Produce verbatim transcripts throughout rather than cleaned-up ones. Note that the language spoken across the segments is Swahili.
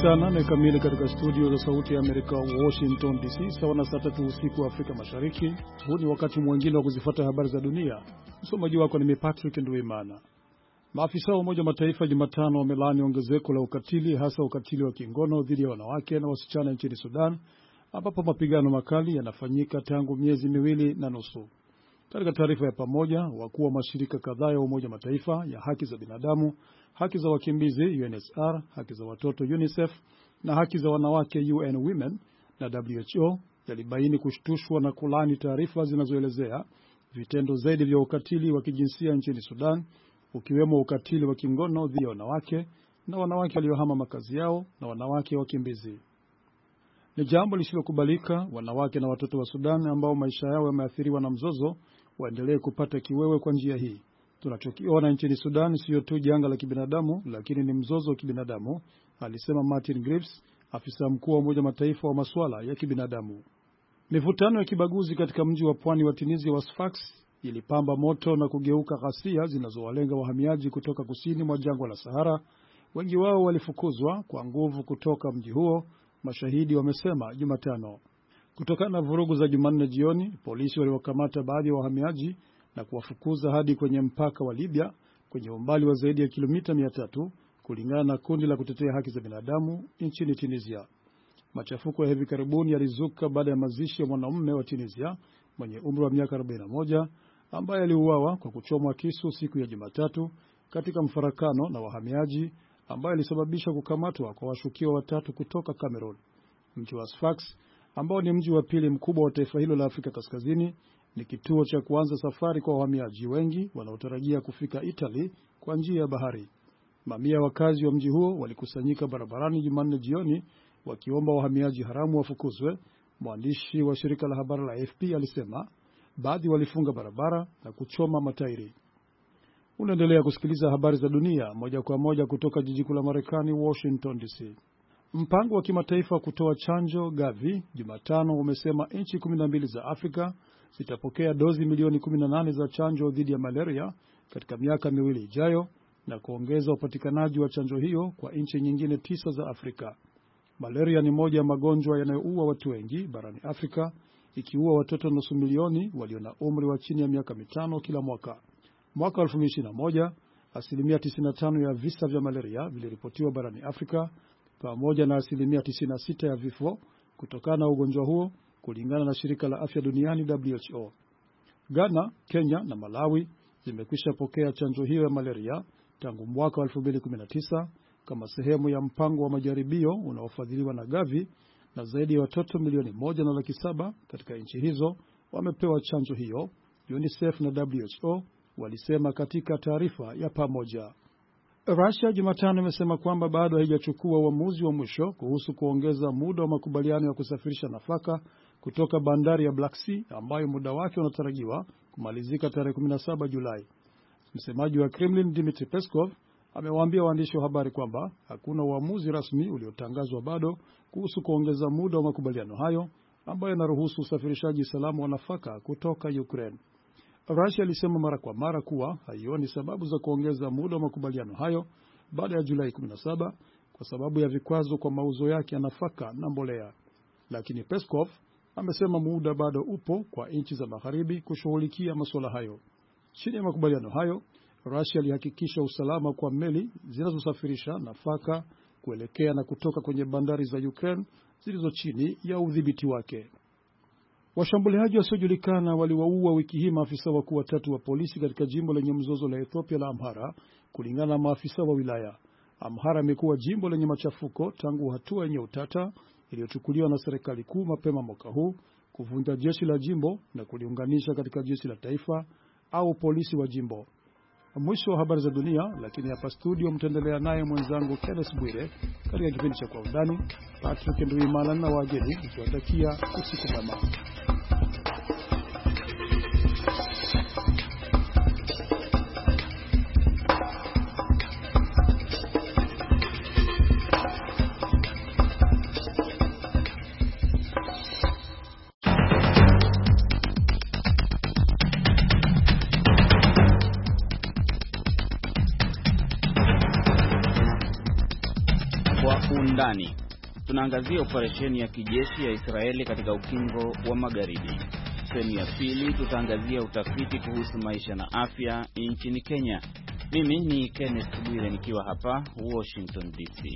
saa nane kamili katika studio za Sauti ya Amerika Washington D C, sawa na saa tatu usiku wa Afrika Mashariki. Huu ni wakati mwingine wa kuzifuata habari za dunia. Msomaji wako ni Patrick Nduimana. Maafisa wa Umoja wa Mataifa Jumatano wamelaani ongezeko la ukatili, hasa ukatili wa kingono dhidi ya wanawake na wasichana nchini Sudan, ambapo mapigano makali yanafanyika tangu miezi miwili na nusu. Katika taarifa ya pamoja, wakuu wa mashirika kadhaa ya Umoja wa Mataifa ya haki za binadamu, haki za wakimbizi U N H C R, haki za watoto UNICEF na haki za wanawake U N Women na W H O yalibaini kushtushwa na kulaani taarifa zinazoelezea vitendo zaidi vya ukatili wa kijinsia nchini Sudan, ukiwemo ukatili wa kingono dhidi ya wanawake na wanawake waliohama makazi yao na wanawake wakimbizi. Ni jambo lisilokubalika wanawake na watoto wa Sudan ambao maisha yao yameathiriwa na mzozo waendelee kupata kiwewe kwa njia hii. Tunachokiona nchini Sudan sio tu janga la kibinadamu, lakini ni mzozo wa kibinadamu, alisema Martin Griffiths, afisa mkuu wa Umoja wa Mataifa wa masuala ya kibinadamu. Mivutano ya kibaguzi katika mji wa pwani wa Tunisia wa Sfax ilipamba moto na kugeuka ghasia zinazowalenga wahamiaji kutoka kusini mwa jangwa la Sahara. Wengi wao walifukuzwa kwa nguvu kutoka mji huo, mashahidi wamesema Jumatano. Kutokana na vurugu za Jumanne jioni, polisi waliwakamata baadhi ya wahamiaji na kuwafukuza hadi kwenye mpaka wa Libya kwenye umbali wa zaidi ya kilomita mia tatu, kulingana na kundi la kutetea haki za binadamu nchini Tunisia. Machafuko ya hivi karibuni yalizuka baada ya mazishi ya mwanamume wa Tunisia mwenye umri wa miaka arobaini na moja ambaye aliuawa kwa kuchomwa kisu siku ya Jumatatu katika mfarakano na wahamiaji, ambaye alisababisha kukamatwa kwa washukiwa watatu kutoka Cameroon. Mji wa Sfax, ambao ni mji wa pili mkubwa wa taifa hilo la Afrika Kaskazini, ni kituo cha kuanza safari kwa wahamiaji wengi wanaotarajia kufika Italy kwa njia ya bahari. Mamia wakazi wa mji huo walikusanyika barabarani Jumanne jioni wakiomba wahamiaji haramu wafukuzwe. Mwandishi wa shirika la habari la A F P alisema baadhi walifunga barabara na kuchoma matairi. Unaendelea kusikiliza habari za dunia moja kwa moja kutoka jiji kuu la Marekani, Washington D C. Mpango wa kimataifa kutoa chanjo Gavi Jumatano umesema nchi kumi na mbili za Afrika zitapokea dozi milioni kumi na nane za chanjo dhidi ya malaria katika miaka miwili ijayo, na kuongeza upatikanaji wa chanjo hiyo kwa nchi nyingine tisa za Afrika. Malaria ni moja ya magonjwa yanayoua watu wengi barani Afrika, ikiua watoto nusu milioni walio na umri wa chini ya miaka mitano kila mwaka. Mwaka elfu mbili ishirini na moja, asilimia tisini na tano ya visa vya malaria viliripotiwa barani Afrika, pamoja na asilimia tisini na sita ya vifo kutokana na ugonjwa huo, kulingana na shirika la afya duniani W H O. Ghana, Kenya na Malawi zimekwisha pokea chanjo hiyo ya malaria tangu mwaka elfu mbili kumi na tisa kama sehemu ya mpango wa majaribio unaofadhiliwa na Gavi, na zaidi ya watoto milioni moja na laki saba katika nchi hizo wamepewa chanjo hiyo, UNICEF na W H O walisema katika taarifa ya pamoja. Russia Jumatano imesema kwamba bado haijachukua uamuzi wa mwisho kuhusu kuongeza muda wa makubaliano ya kusafirisha nafaka kutoka bandari ya Black Sea, ambayo muda wake unatarajiwa kumalizika tarehe kumi na saba Julai. Msemaji wa Kremlin Dmitry Peskov amewaambia waandishi wa habari kwamba hakuna uamuzi rasmi uliotangazwa bado kuhusu kuongeza muda wa makubaliano hayo, ambayo yanaruhusu usafirishaji salama wa nafaka kutoka Ukraine. Russia ilisema mara kwa mara kuwa haioni sababu za kuongeza muda wa makubaliano hayo baada ya Julai kumi na saba kwa sababu ya vikwazo kwa mauzo yake ya nafaka na mbolea. Lakini Peskov amesema muda bado upo kwa nchi za magharibi kushughulikia masuala hayo. Chini ya makubaliano hayo, Russia ilihakikisha usalama kwa meli zinazosafirisha nafaka kuelekea na kutoka kwenye bandari za Ukraine zilizo chini ya udhibiti wake. Washambuliaji wasiojulikana waliwaua wiki hii maafisa wakuu watatu wa polisi katika jimbo lenye mzozo la Ethiopia la Amhara, kulingana na maafisa wa wilaya. Amhara imekuwa jimbo lenye machafuko tangu hatua yenye utata iliyochukuliwa na serikali kuu mapema mwaka huu kuvunja jeshi la jimbo na kuliunganisha katika jeshi la taifa au polisi wa jimbo. Mwisho wa habari za dunia, lakini hapa studio mtaendelea naye mwenzangu Kenneth Bwire katika kipindi cha Kwa Undani. Patrick Nduimana na wageni nikiwatakia usiku mwema. undani. Tunaangazia operesheni ya kijeshi ya Israeli katika ukingo wa Magharibi. Sehemu ya pili tutaangazia utafiti kuhusu maisha na afya nchini Kenya. Mimi ni Kenneth Bwire nikiwa hapa Washington D C.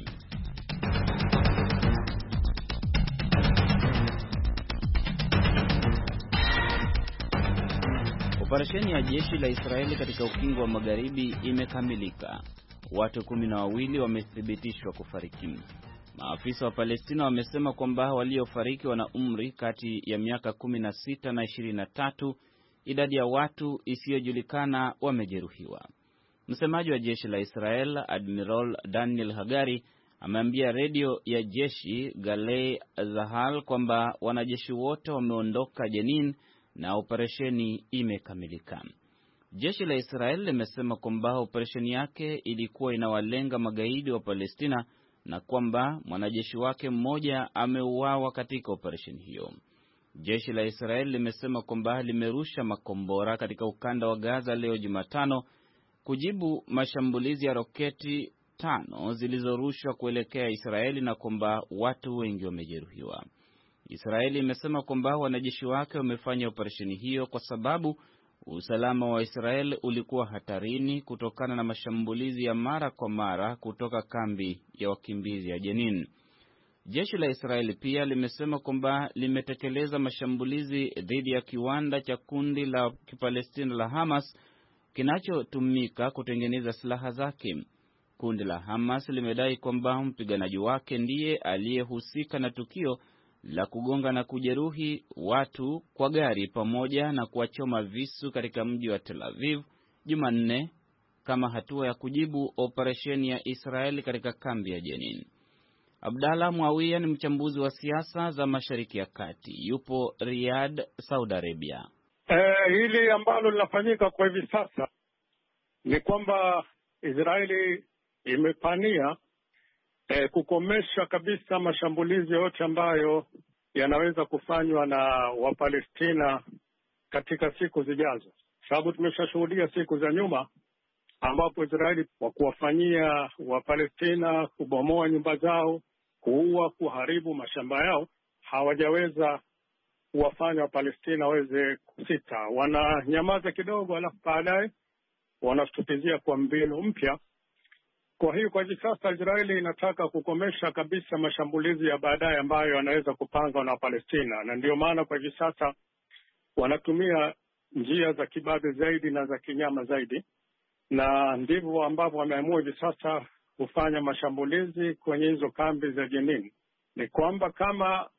Operesheni ya jeshi la Israeli katika ukingo wa Magharibi imekamilika. Watu kumi na wawili wamethibitishwa kufariki. Maafisa wa Palestina wamesema kwamba waliofariki wana umri kati ya miaka kumi na sita na ishirini na tatu. Idadi ya watu isiyojulikana wamejeruhiwa. Msemaji wa jeshi la Israel, Admiral Daniel Hagari, ameambia redio ya jeshi Galei Zahal kwamba wanajeshi wote wameondoka Jenin na operesheni imekamilika. Jeshi la Israel limesema kwamba operesheni yake ilikuwa inawalenga magaidi wa Palestina na kwamba mwanajeshi wake mmoja ameuawa katika operesheni hiyo. Jeshi la Israel limesema kwamba limerusha makombora katika ukanda wa Gaza leo Jumatano kujibu mashambulizi ya roketi tano zilizorushwa kuelekea Israeli na kwamba watu wengi wamejeruhiwa. Israeli imesema kwamba wanajeshi wake wamefanya operesheni hiyo kwa sababu usalama wa Israel ulikuwa hatarini kutokana na mashambulizi ya mara kwa mara kutoka kambi ya wakimbizi ya Jenin. Jeshi la Israeli pia limesema kwamba limetekeleza mashambulizi dhidi ya kiwanda cha kundi la Kipalestina la Hamas kinachotumika kutengeneza silaha zake. Kundi la Hamas limedai kwamba mpiganaji wake ndiye aliyehusika na tukio la kugonga na kujeruhi watu kwa gari pamoja na kuwachoma visu katika mji wa Tel Aviv Jumanne kama hatua ya kujibu operesheni ya Israeli katika kambi ya Jenin. Abdallah Muawiya ni mchambuzi wa siasa za Mashariki ya Kati. Yupo Riyadh, Saudi Arabia. Eh, hili ambalo linafanyika kwa hivi sasa ni kwamba Israeli imepania eh, kukomesha kabisa mashambulizi yote ambayo yanaweza kufanywa na Wapalestina katika siku zijazo. Sababu tumeshashuhudia siku za nyuma ambapo Israeli kwa kuwafanyia Wapalestina, kubomoa nyumba zao, kuua, kuharibu mashamba yao, hawajaweza kuwafanya Wapalestina waweze kusita. Wananyamaza kidogo, alafu baadaye wanashtukizia kwa mbinu mpya. Kwa hiyo kwa hivi sasa Israeli inataka kukomesha kabisa mashambulizi ya baadaye ambayo yanaweza kupangwa na Palestina, na ndio maana kwa hivi sasa wanatumia njia za kibabe zaidi na za kinyama zaidi, na ndivyo ambavyo wameamua hivi sasa kufanya mashambulizi kwenye hizo kambi za Jenin. Ni kwamba kama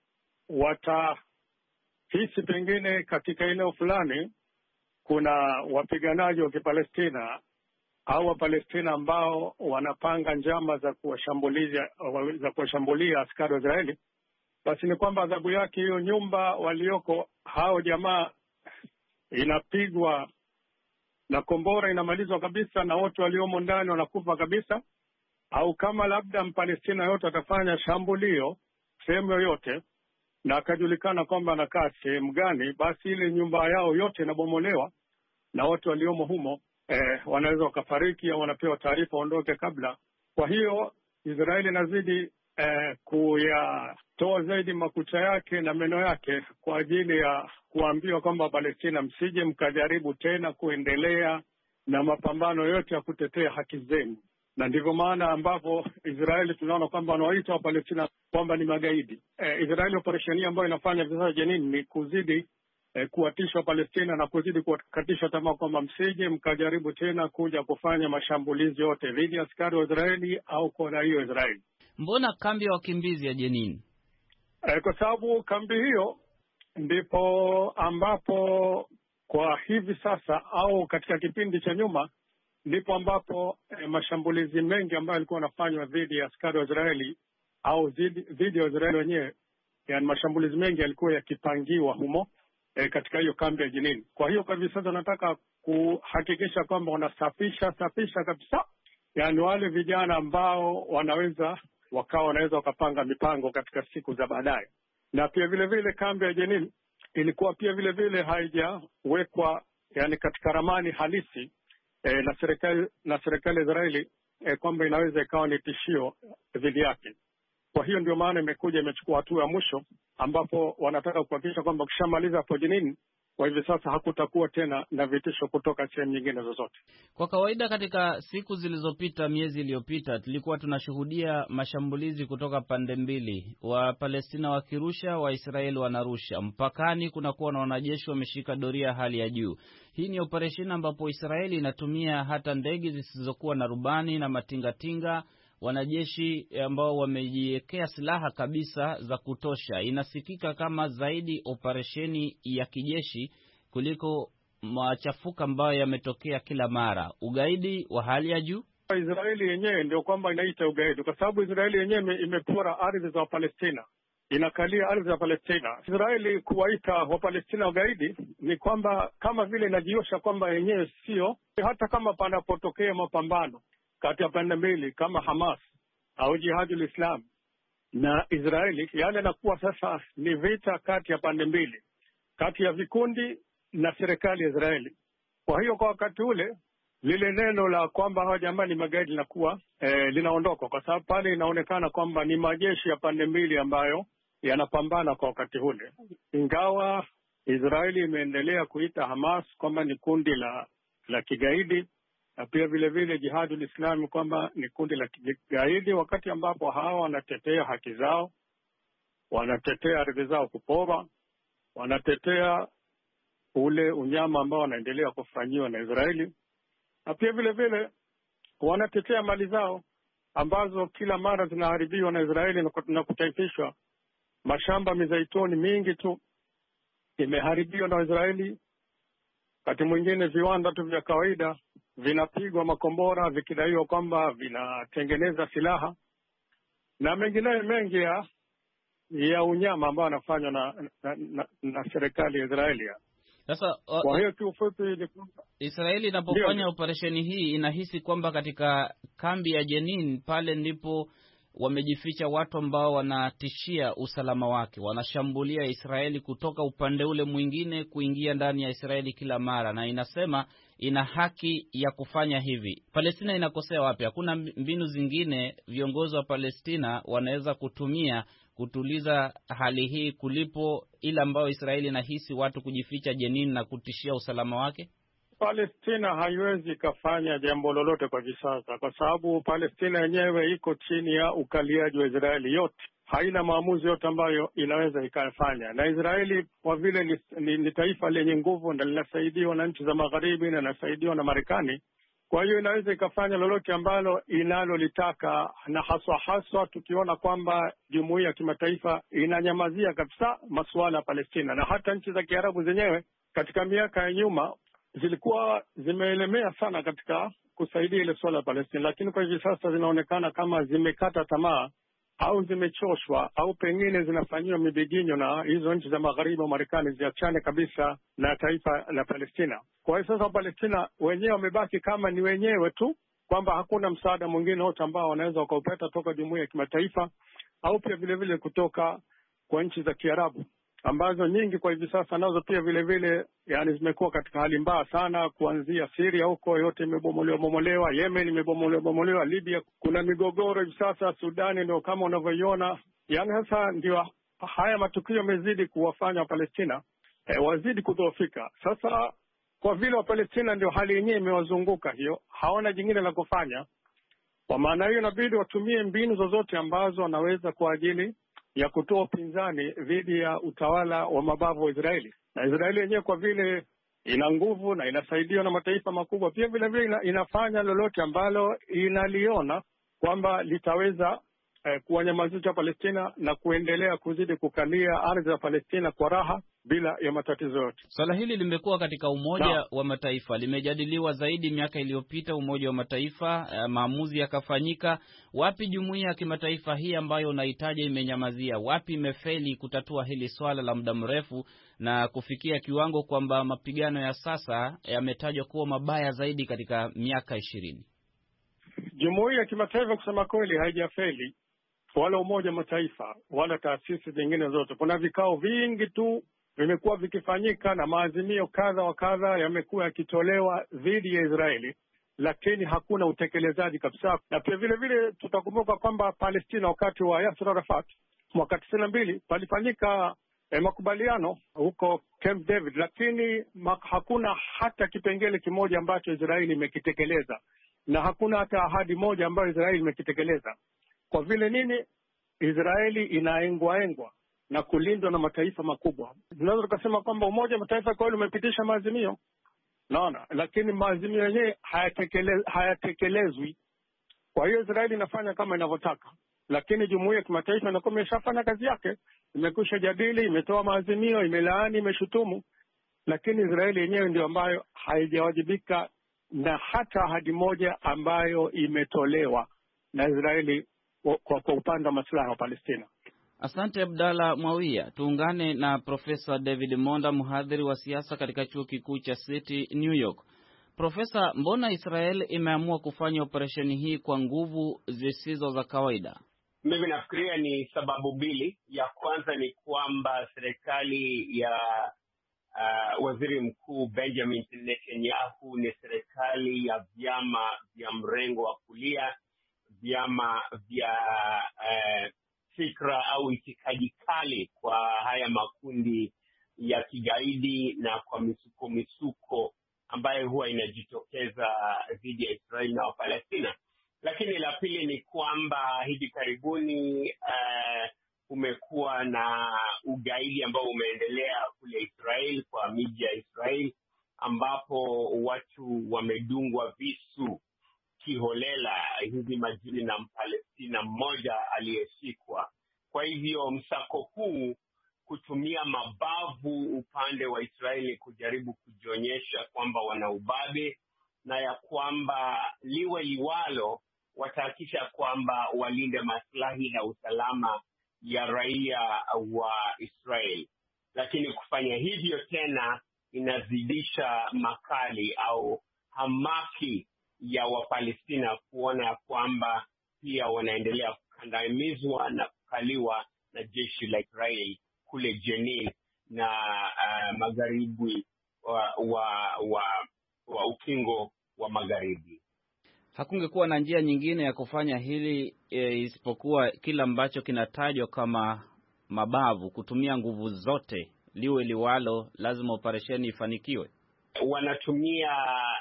watahisi pengine katika eneo fulani kuna wapiganaji wa Kipalestina au Wapalestina ambao wanapanga njama za kuwashambulia za kuwashambulia askari wa Israeli, basi ni kwamba adhabu yake hiyo nyumba walioko hao jamaa inapigwa na kombora, inamalizwa kabisa na wote waliomo ndani wanakufa kabisa. Au kama labda Mpalestina yote atafanya shambulio sehemu yoyote na akajulikana kwamba anakaa sehemu gani, basi ile nyumba yao yote inabomolewa na wote waliomo humo eh, wanaweza wakafariki au wanapewa taarifa waondoke kabla. Kwa hiyo Israeli inazidi eh, kuyatoa zaidi makucha yake na meno yake kwa ajili ya kuambiwa kwamba Palestina, msije mkajaribu tena kuendelea na mapambano yote ya kutetea haki zenu. Na ndivyo maana ambapo Israeli tunaona kwamba wanaoita wa Palestina kwamba ni magaidi. Eh, Israeli operesheni ambayo inafanya visa Jenin ni kuzidi eh, kuwatisha Palestina na kuzidi kuwakatisha tamaa kwamba msije mkajaribu tena kuja kufanya mashambulizi yote dhidi ya askari wa Israeli au kwa hiyo Israeli. Mbona kambi ya wakimbizi ya Jenin? Eh, kwa sababu kambi hiyo ndipo ambapo kwa hivi sasa au katika kipindi cha nyuma ndipo ambapo eh, mashambulizi mengi ambayo yalikuwa yanafanywa dhidi ya askari wa Israeli au dhidi ya Israeli wenyewe, yani mashambulizi mengi yalikuwa yakipangiwa humo eh, katika hiyo kambi ya Jenin. Kwa hiyo kwa hivi sasa nataka kuhakikisha kwamba wanasafisha safisha kabisa, yani wale vijana ambao wanaweza wakawa wanaweza wakapanga mipango katika siku za baadaye. Na pia vile vile kambi ya Jenin ilikuwa pia vile vile haijawekwa yani katika ramani halisi E, na serikali na serikali ya Israeli e, kwamba inaweza ikawa ni tishio dhidi yake. Kwa hiyo ndio maana imekuja imechukua hatua ya mwisho, ambapo wanataka kuhakikisha kwamba ukishamaliza hapo Jenin, kwa hivi sasa hakutakuwa tena na vitisho kutoka sehemu nyingine zozote. Kwa kawaida katika siku zilizopita, miezi iliyopita, tulikuwa tunashuhudia mashambulizi kutoka pande mbili, wa Palestina wakirusha, wa Israeli wanarusha. Mpakani kunakuwa na wanajeshi wameshika doria hali ya juu. Hii ni operesheni ambapo Israeli inatumia hata ndege zisizokuwa na rubani na matingatinga, wanajeshi ambao wamejiwekea silaha kabisa za kutosha. Inasikika kama zaidi operesheni ya kijeshi kuliko machafuka ambayo yametokea kila mara. Ugaidi wa hali ya juu. Israeli yenyewe ndio kwamba inaita ugaidi, kwa sababu Israeli yenyewe imepora ardhi za Palestina, inakalia ardhi za Palestina. Israeli kuwaita Wapalestina ugaidi ni kwamba kama vile inajiosha kwamba yenyewe sio, hata kama panapotokea mapambano kati ya pande mbili kama Hamas au Jihadul Islam na Israeli, yale nakuwa sasa ni vita kati ya pande mbili, kati ya vikundi na serikali ya Israeli. Kwa hiyo kwa wakati ule lile neno la kwamba hawa jamaa ni magaidi linakuwa eh, linaondoka, kwa sababu pale inaonekana kwamba ni majeshi ya pande mbili ambayo yanapambana kwa wakati ule, ingawa Israeli imeendelea kuita Hamas kwamba ni kundi la la kigaidi, na pia vile vile Jihadul Islam kwamba ni kundi la kigaidi, wakati ambapo hawa wanatetea haki zao, wanatetea ardhi zao kupora, wanatetea ule unyama ambao wanaendelea kufanyiwa na Israeli, na pia vile vile wanatetea mali zao ambazo kila mara zinaharibiwa na Israeli na kutaifishwa. Mashamba mizaituni mingi tu imeharibiwa na Israeli. Wakati mwingine viwanda tu vya kawaida vinapigwa makombora vikidaiwa kwamba vinatengeneza silaha na mengineyo mengi ya, ya unyama ambao anafanywa na, na, na, na serikali ya Israeli. Sasa uh, kwa hiyo kiufupi ni Israeli inapofanya operesheni hii inahisi kwamba katika kambi ya Jenin pale ndipo wamejificha watu ambao wanatishia usalama wake, wanashambulia Israeli kutoka upande ule mwingine kuingia ndani ya Israeli kila mara, na inasema ina haki ya kufanya hivi. Palestina inakosea wapi? Hakuna mbinu zingine viongozi wa Palestina wanaweza kutumia kutuliza hali hii kulipo ile ambayo Israeli inahisi watu kujificha Jenin na kutishia usalama wake? Palestina haiwezi kafanya jambo lolote kwa sasa, kwa sababu Palestina yenyewe iko chini ya ukaliaji wa Israeli yote. Haina maamuzi yote ambayo inaweza ikafanya, na Israeli kwa vile ni, ni, ni taifa lenye nguvu na linasaidiwa na nchi za magharibi na linasaidiwa na Marekani. Kwa hiyo inaweza ikafanya lolote ambalo inalolitaka, na haswa haswa tukiona kwamba jumuiya ya kimataifa inanyamazia kabisa masuala ya Palestina, na hata nchi za Kiarabu zenyewe katika miaka ya nyuma zilikuwa zimeelemea sana katika kusaidia ile swala la Palestina, lakini kwa hivi sasa zinaonekana kama zimekata tamaa au zimechoshwa au pengine zinafanyiwa mibiginyo na hizo nchi za magharibi wa Marekani ziachane kabisa na taifa la Palestina. Kwa hiyo sasa Palestina wenyewe wamebaki kama ni wenyewe tu, kwamba hakuna msaada mwingine wote ambao wanaweza wakaupata toka jumuiya ya kimataifa au pia vile vile kutoka kwa nchi za Kiarabu ambazo nyingi kwa hivi sasa nazo pia vile vile yani zimekuwa katika hali mbaya sana, kuanzia Syria huko yote imebomolewa bomolewa, Yemen imebomolewa bomolewa, Libya kuna migogoro hivi sasa, Sudani ndio kama unavyoiona. Yani sasa ndio haya matukio yamezidi kuwafanya Palestina e, wazidi kudhoofika. Sasa kwa vile wa Palestina ndio hali yenyewe imewazunguka hiyo, hawana jingine la kufanya. Kwa maana hiyo inabidi watumie mbinu zozote ambazo wanaweza kwa ajili ya kutoa upinzani dhidi ya utawala wa mabavu wa Israeli. Na Israeli yenyewe kwa vile ina nguvu na inasaidiwa na mataifa makubwa, pia vile vile ina, inafanya lolote ambalo inaliona kwamba litaweza eh, kuwanyamazisha Palestina na kuendelea kuzidi kukalia ardhi za Palestina kwa raha bila ya matatizo yote. Swala hili limekuwa katika Umoja na wa Mataifa, limejadiliwa zaidi miaka iliyopita Umoja wa Mataifa, uh, maamuzi yakafanyika. Wapi jumuiya ya kimataifa hii ambayo unahitaji imenyamazia? Wapi imefeli kutatua hili swala la muda mrefu na kufikia kiwango kwamba mapigano ya sasa yametajwa kuwa mabaya zaidi katika miaka ishirini? Jumuiya ya kimataifa kusema kweli haijafeli, wala Umoja wa Mataifa wala taasisi zingine zote. Kuna vikao vingi tu vimekuwa vikifanyika na maazimio kadha wa kadha yamekuwa yakitolewa dhidi ya Israeli, lakini hakuna utekelezaji kabisa. Na pia vile vile tutakumbuka kwamba Palestina wakati wa Yasser Arafat mwaka tisini na mbili palifanyika eh, makubaliano huko Camp David, lakini mak- hakuna hata kipengele kimoja ambacho Israeli imekitekeleza, na hakuna hata ahadi moja ambayo Israeli imekitekeleza. Kwa vile nini? Israeli inaengwaengwa na kulindwa na mataifa makubwa. Tunaweza tukasema kwamba Umoja wa Mataifa kwa hiyo umepitisha maazimio, naona, lakini maazimio yenyewe hayatekele, hayatekelezwi. Kwa hiyo Israeli inafanya kama inavyotaka, lakini jumuiya ya kimataifa inakuwa imeshafanya kazi yake, imekwisha jadili, imetoa maazimio, imelaani, imeshutumu, lakini Israeli yenyewe ndio ambayo haijawajibika na hata ahadi moja ambayo imetolewa na Israeli kwa, kwa upande wa maslahi wa Palestina. Asante Abdalla Mwawia. Tuungane na Profesa David Monda, mhadhiri wa siasa katika chuo kikuu cha City New York. Profesa, mbona Israel imeamua kufanya operesheni hii kwa nguvu zisizo za kawaida? Mimi nafikiria ni sababu mbili. Ya kwanza ni kwamba serikali ya uh, waziri mkuu Benjamin Netanyahu ni serikali ya vyama vya mrengo wa kulia, vyama vya uh, fikra au itikadi kali kwa haya makundi ya kigaidi na kwa misuko misuko ambayo huwa inajitokeza dhidi ya Israeli na Wapalestina. Lakini la pili ni kwamba hivi karibuni uh, umekuwa na ugaidi ambao umeendelea kule Israeli, kwa miji ya Israeli, ambapo watu wamedungwa visu kiholela hivi majini na Mpalestina mmoja aliyeshikwa. Kwa hivyo msako huu kutumia mabavu upande wa Israeli kujaribu kujionyesha kwamba wana ubabe na ya kwamba liwe liwalo watahakisha kwamba walinde maslahi na usalama ya raia wa Israeli. Lakini kufanya hivyo tena inazidisha makali au hamaki ya Wapalestina kuona kwamba pia wanaendelea kukandamizwa na kukaliwa na jeshi la Israeli kule Jenin na uh, magharibi wa, wa, wa, wa ukingo wa magharibi. Hakungekuwa na njia nyingine ya kufanya hili e, isipokuwa kila ambacho kinatajwa kama mabavu, kutumia nguvu zote, liwe liwalo, lazima operesheni ifanikiwe. Wanatumia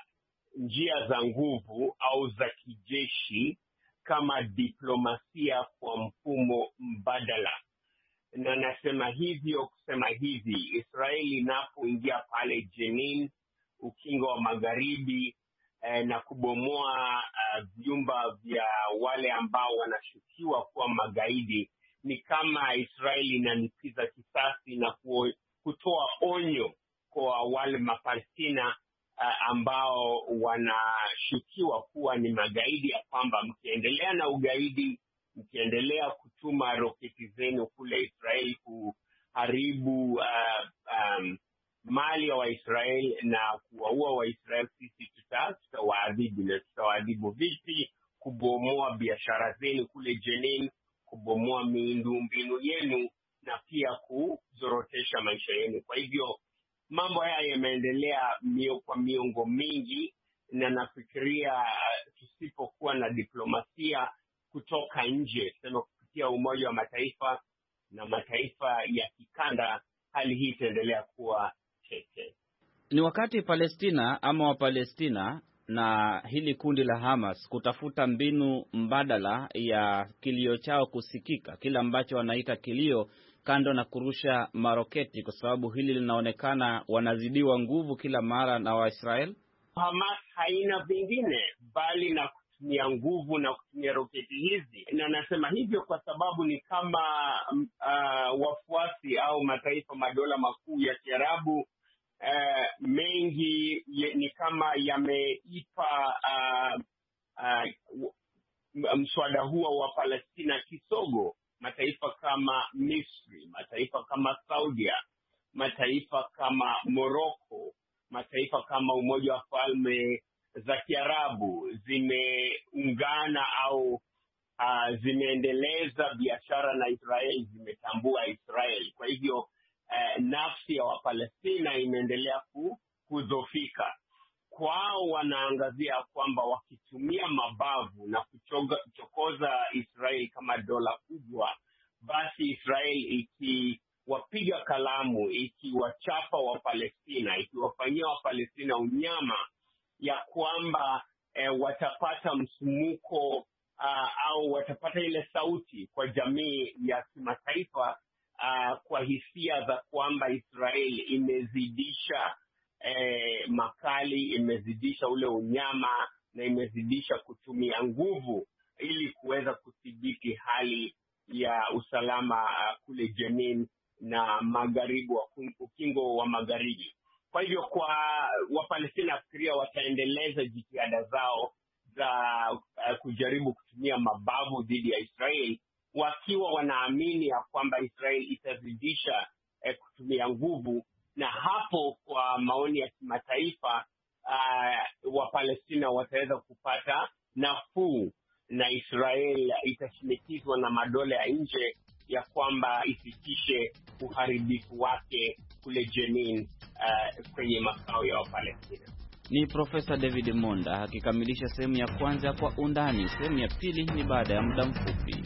njia za nguvu au za kijeshi kama diplomasia kwa mfumo mbadala. Na nasema hivyo kusema hivi, Israeli inapoingia pale Jenin, ukingo wa magharibi, eh, na kubomoa uh, vyumba vya wale ambao wanashukiwa kuwa magaidi, ni kama Israeli inalipiza kisasi na kutoa onyo kwa wale Mapalestina uh, ambao wanashukiwa kuwa ni magaidi, ya kwamba mkiendelea na ugaidi, mkiendelea kutuma roketi zenu kule Israeli kuharibu uh, um, mali ya Waisraeli na kuwaua Waisraeli, sisi tutawaadhibu. Na tutawaadhibu vipi? Kubomoa biashara zenu kule Jenin, kubomoa miundombinu yenu na pia kuzorotesha maisha yenu. Kwa hivyo mambo haya yameendelea mio kwa miongo mingi, na nafikiria uh, tusipokuwa na diplomasia kutoka nje, sema kupitia Umoja wa Mataifa na mataifa ya kikanda, hali hii itaendelea kuwa tete. Ni wakati Palestina ama Wapalestina na hili kundi la Hamas kutafuta mbinu mbadala ya kilio chao kusikika, kila ambacho wanaita kilio, kando na kurusha maroketi, kwa sababu hili linaonekana wanazidiwa nguvu kila mara na Waisrael. Hamas haina vingine bali na kutumia nguvu na kutumia roketi hizi, na nasema hivyo kwa sababu ni kama uh, wafuasi au mataifa madola makuu ya Kiarabu uh, mengi ye, ni kama yameipa uh, uh, mswada huo wa Palestina kisogo. Mataifa kama Misri, mataifa kama Saudia, mataifa kama Morocco, mataifa kama Umoja wa Falme za Kiarabu zimeungana au uh, zimeendeleza biashara na Israeli, zimetambua Israeli. Kwa hivyo uh, nafsi ya Wapalestina imeendelea kudhoofika. Kwao wanaangazia kwamba kama dola kubwa, basi Israel ikiwapiga kalamu, ikiwachapa wa Palestina, ikiwafanyia wa Palestina unyama, ya kwamba eh, watapata msumuko uh, au watapata ile sauti kwa jamii ya kimataifa uh, kwa hisia za kwamba Israel imezidisha eh, makali, imezidisha ule unyama na imezidisha kutumia nguvu ili kuweza kudhibiti hali ya usalama uh, kule Jenin na magharibi wa ukingo wa magharibi. Kwa hivyo kwa Wapalestina nafikiria wataendeleza jitihada zao za uh, kujaribu kutumia mabavu dhidi ya Israel, wakiwa wanaamini ya kwamba Israel itazidisha uh, kutumia nguvu, na hapo kwa maoni ya kimataifa uh, Wapalestina wataweza kupata nafuu na Israel itashinikizwa na madola ya nje ya kwamba isitishe uharibifu wake kule Jenin uh, kwenye makao ya Wapalestina. Ni Profesa David Monda akikamilisha sehemu ya kwanza kwa undani. Sehemu ya pili ni baada ya muda mfupi.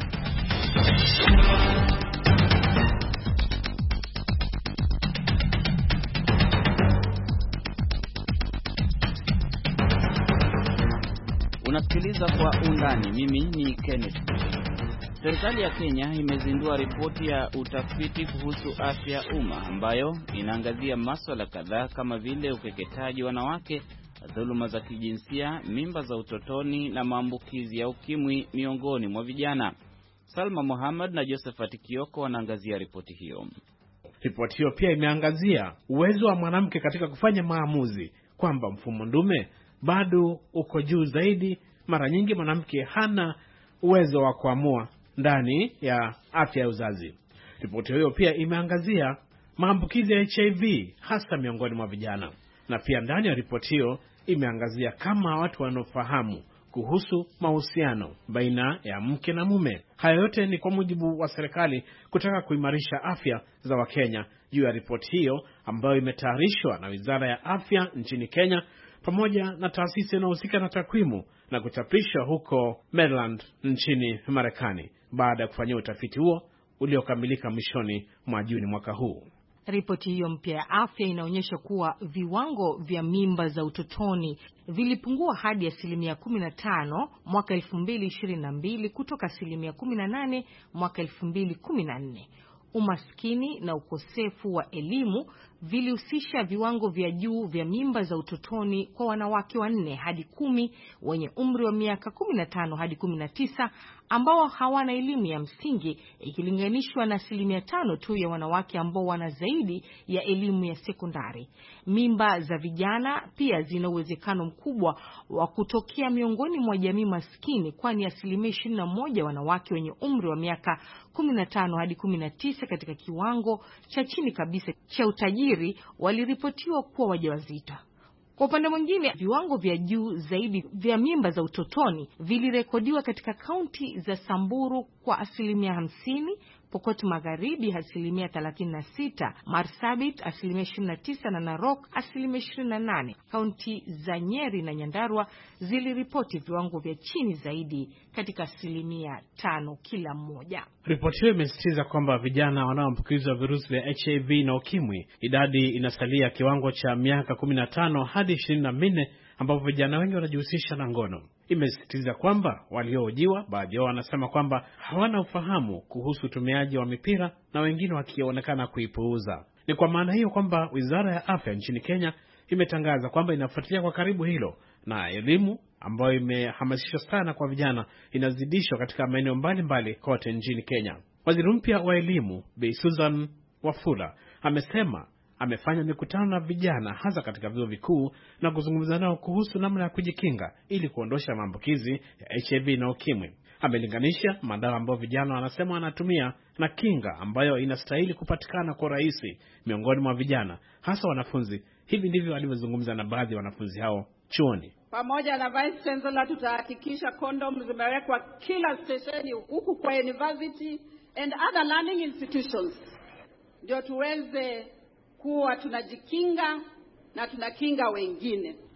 Unasikiliza kwa undani. Mimi ni Kenneth. Serikali ya Kenya imezindua ripoti ya utafiti kuhusu afya ya umma ambayo inaangazia masuala kadhaa kama vile ukeketaji wanawake, dhuluma za kijinsia, mimba za utotoni na maambukizi ya ukimwi miongoni mwa vijana. Salma Mohamed na Josephat Kioko wanaangazia ripoti hiyo. Ripoti hiyo pia imeangazia uwezo wa mwanamke katika kufanya maamuzi, kwamba mfumo ndume bado uko juu zaidi. Mara nyingi mwanamke hana uwezo wa kuamua ndani ya afya ya uzazi. Ripoti hiyo pia imeangazia maambukizi ya H I V hasa miongoni mwa vijana, na pia ndani ya ripoti hiyo imeangazia kama watu wanaofahamu kuhusu mahusiano baina ya mke na mume. Haya yote ni kwa mujibu wa serikali kutaka kuimarisha afya za Wakenya. Juu ya ripoti hiyo ambayo imetayarishwa na Wizara ya Afya nchini Kenya pamoja na taasisi inayohusika na takwimu na kuchapishwa huko Maryland nchini Marekani baada ya kufanyia utafiti huo uliokamilika mwishoni mwa Juni mwaka huu. Ripoti hiyo mpya ya afya inaonyesha kuwa viwango vya mimba za utotoni vilipungua hadi asilimia kumi na tano mwaka elfu mbili ishirini na mbili kutoka asilimia kumi na nane mwaka elfu mbili kumi na nne. Umaskini na ukosefu wa elimu vilihusisha viwango vya juu vya mimba za utotoni kwa wanawake wanne hadi kumi wenye umri wa miaka kumi na tano hadi kumi na tisa ambao hawana elimu ya msingi, ikilinganishwa na asilimia tano tu ya wanawake ambao wana zaidi ya elimu ya sekondari. Mimba za vijana pia zina uwezekano mkubwa wa kutokea miongoni mwa jamii maskini, kwani asilimia ishirini na moja wanawake wenye umri wa miaka kumi na tano hadi kumi na tisa katika kiwango cha chini kabisa cha utajiri waliripotiwa kuwa wajawazito. Kwa upande mwingine, viwango vya juu zaidi vya mimba za utotoni vilirekodiwa katika kaunti za Samburu kwa asilimia hamsini, Pokot Magharibi asilimia thelathini na sita, Marsabit asilimia ishirini na tisa na Narok asilimia ishirini na nane. Kaunti za Nyeri na Nyandarua ziliripoti viwango vya chini zaidi katika asilimia tano kila mmoja. Ripoti hiyo imesisitiza kwamba vijana wanaoambukizwa virusi vya H I V na ukimwi, idadi inasalia kiwango cha miaka kumi na tano hadi ishirini na nne ambapo vijana wengi wanajihusisha na ngono. Imesisitiza kwamba walioojiwa, baadhi yao wanasema kwamba hawana ufahamu kuhusu utumiaji wa mipira na wengine wakionekana kuipuuza. Ni kwa maana hiyo kwamba Wizara ya Afya nchini Kenya imetangaza kwamba inafuatilia kwa karibu hilo, na elimu ambayo imehamasishwa sana kwa vijana inazidishwa katika maeneo mbalimbali kote nchini Kenya. Waziri mpya wa elimu Bi Susan Wafula amesema amefanya mikutano na vijana hasa katika vyuo vikuu na kuzungumza nao kuhusu namna ya kujikinga ili kuondosha maambukizi ya H I V na ukimwi. Amelinganisha madawa ambayo vijana wanasema wanatumia na kinga ambayo inastahili kupatikana kwa rahisi miongoni mwa vijana, hasa wanafunzi. Hivi ndivyo alivyozungumza na baadhi ya wanafunzi hao chuoni. Pamoja na Vice Chancellor tutahakikisha condoms zimewekwa kila stesheni huku kwa university and other learning institutions, ndio tuweze kuwa tunajikinga na tunakinga wengine.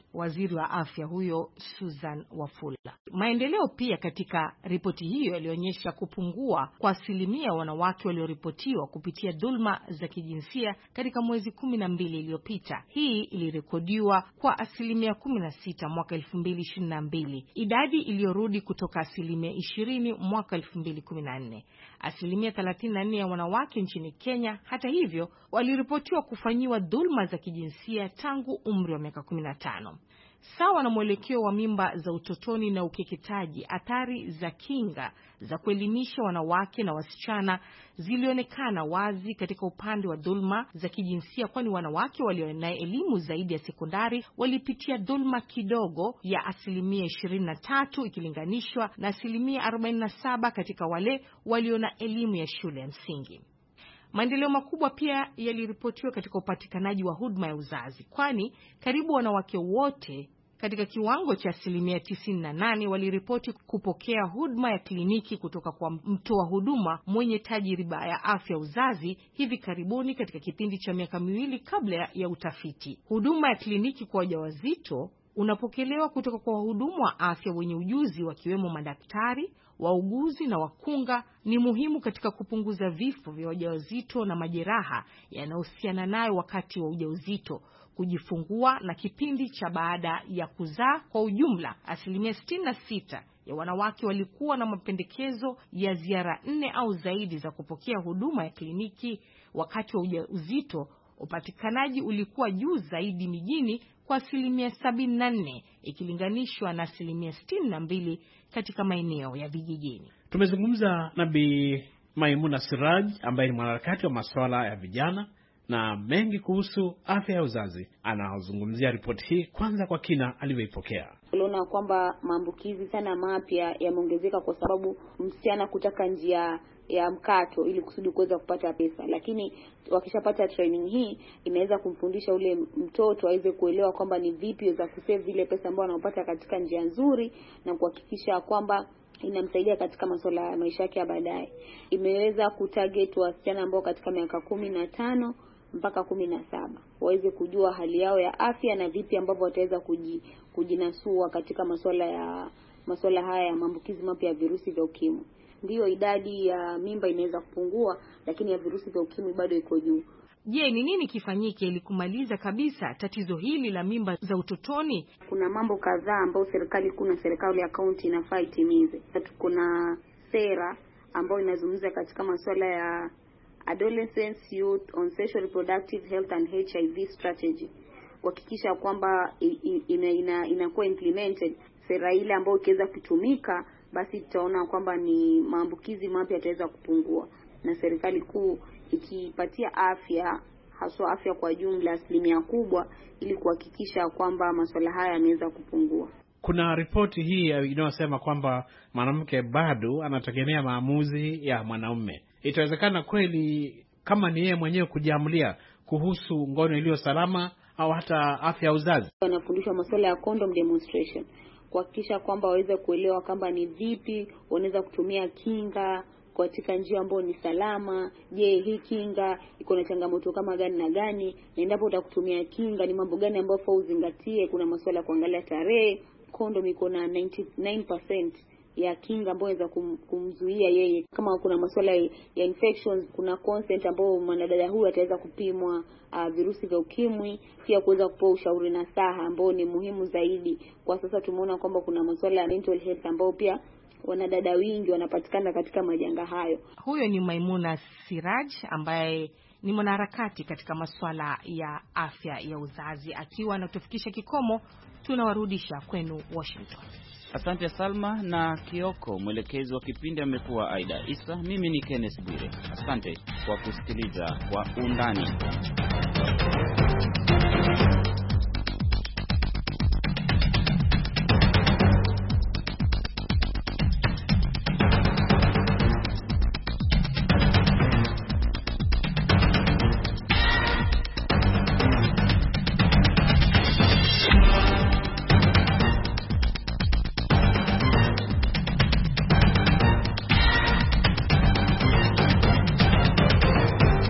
waziri wa afya huyo Susan Wafula. Maendeleo pia katika ripoti hiyo yalionyesha kupungua kwa asilimia wanawake walioripotiwa kupitia dhulma za kijinsia katika mwezi kumi na mbili iliyopita. Hii ilirekodiwa kwa asilimia kumi na sita mwaka elfu mbili ishirini na mbili, idadi iliyorudi kutoka asilimia ishirini mwaka elfu mbili kumi na nne. Asilimia thelathini na nne ya wanawake nchini Kenya, hata hivyo, waliripotiwa kufanyiwa dhulma za kijinsia tangu umri wa miaka kumi na tano. Sawa na mwelekeo wa mimba za utotoni na ukeketaji, athari za kinga za kuelimisha wanawake na wasichana zilionekana wazi katika upande wa dhulma za kijinsia, kwani wanawake walio na elimu zaidi ya sekondari walipitia dhulma kidogo ya asilimia ishirini na tatu ikilinganishwa na asilimia arobaini na saba katika wale walio na elimu ya shule ya msingi. Maendeleo makubwa pia yaliripotiwa katika upatikanaji wa huduma ya uzazi, kwani karibu wanawake wote katika kiwango cha asilimia tisini na nane waliripoti kupokea huduma ya kliniki kutoka kwa mtoa huduma mwenye tajriba ya afya uzazi hivi karibuni katika kipindi cha miaka miwili kabla ya utafiti. Huduma ya kliniki kwa wajawazito unapokelewa kutoka kwa wahudumu wa afya wenye ujuzi, wakiwemo madaktari, wauguzi na wakunga. Ni muhimu katika kupunguza vifo vya wajawazito na majeraha yanayohusiana nayo wakati wa ujauzito, kujifungua na kipindi cha baada ya kuzaa. Kwa ujumla, asilimia sitini na sita ya wanawake walikuwa na mapendekezo ya ziara nne au zaidi za kupokea huduma ya kliniki wakati wa ujauzito. Upatikanaji ulikuwa juu zaidi mijini kwa asilimia sabini na nne ikilinganishwa na asilimia sitini na mbili katika maeneo ya vijijini. Tumezungumza na Bi Maimuna Siraj ambaye ni mwanaharakati wa masuala ya vijana na mengi kuhusu afya ya uzazi. Anazungumzia ripoti hii kwanza kwa kina alivyoipokea. Unaona kwamba maambukizi sana mapya yameongezeka kwa sababu msichana kutaka njia ya mkato ili kusudi kuweza kupata pesa, lakini wakishapata training hii inaweza kumfundisha ule mtoto aweze kuelewa kwamba ni vipi za kusave vile pesa ambayo anapata katika njia nzuri na kuhakikisha kwamba inamsaidia katika masuala ya maisha yake ya baadaye. Imeweza kutarget wasichana ambao katika miaka kumi na tano mpaka kumi na saba waweze kujua hali yao ya afya na vipi ambavyo wataweza kujinasua katika masuala ya masuala haya ya maambukizi mapya ya virusi vya ukimwi. Ndiyo, idadi ya mimba inaweza kupungua, lakini ya virusi vya ukimwi bado iko juu. Je, ni nini kifanyike ili kumaliza kabisa tatizo hili la mimba za utotoni? Kuna mambo kadhaa ambayo serikali kuna serikali ya kaunti inafaa itimize. Kuna sera ambayo inazungumzia katika masuala ya adolescents youth on sexual reproductive health and H I V strategy, kuhakikisha kwamba ina, ina, inakuwa implemented. Sera ile ambayo ikiweza kutumika, basi tutaona kwamba ni maambukizi mapya yataweza kupungua, na serikali kuu ikipatia afya, haswa afya kwa jumla, asilimia kubwa ili kuhakikisha kwamba masuala haya yanaweza kupungua. Kuna ripoti hii inayosema kwamba mwanamke bado anategemea maamuzi ya mwanaume. Itawezekana kweli kama ni yeye mwenyewe kujiamulia kuhusu ngono iliyo salama au hata afya ya uzazi? Wanafundishwa masuala ya condom demonstration, kuhakikisha kwamba waweze kuelewa kwamba ni vipi wanaweza kutumia kinga katika njia ambayo ni salama. Je, hii kinga iko na changamoto kama gani na gani, na endapo utakutumia kinga ni mambo gani ambayo faa uzingatie? Kuna masuala kuangalia tarehe. Condom iko na ninety-nine percent ya kinga ambayo inaweza kum, kumzuia yeye. Kama kuna masuala ya infections, kuna consent ambayo mwanadada huyu ataweza kupimwa uh, virusi vya ukimwi, pia kuweza kupewa ushauri na saha ambao ni muhimu zaidi. Kwa sasa tumeona kwamba kuna masuala ya mental health ambao pia wanadada wengi wanapatikana katika majanga hayo. Huyo ni Maimuna Siraj ambaye ni mwanaharakati katika masuala ya afya ya uzazi, akiwa anatufikisha kikomo. Tunawarudisha kwenu Washington. Asante Salma na Kioko. Mwelekezi wa kipindi amekuwa Aida Isa. Mimi ni Kenneth Bwire. Asante kwa kusikiliza Kwa Undani.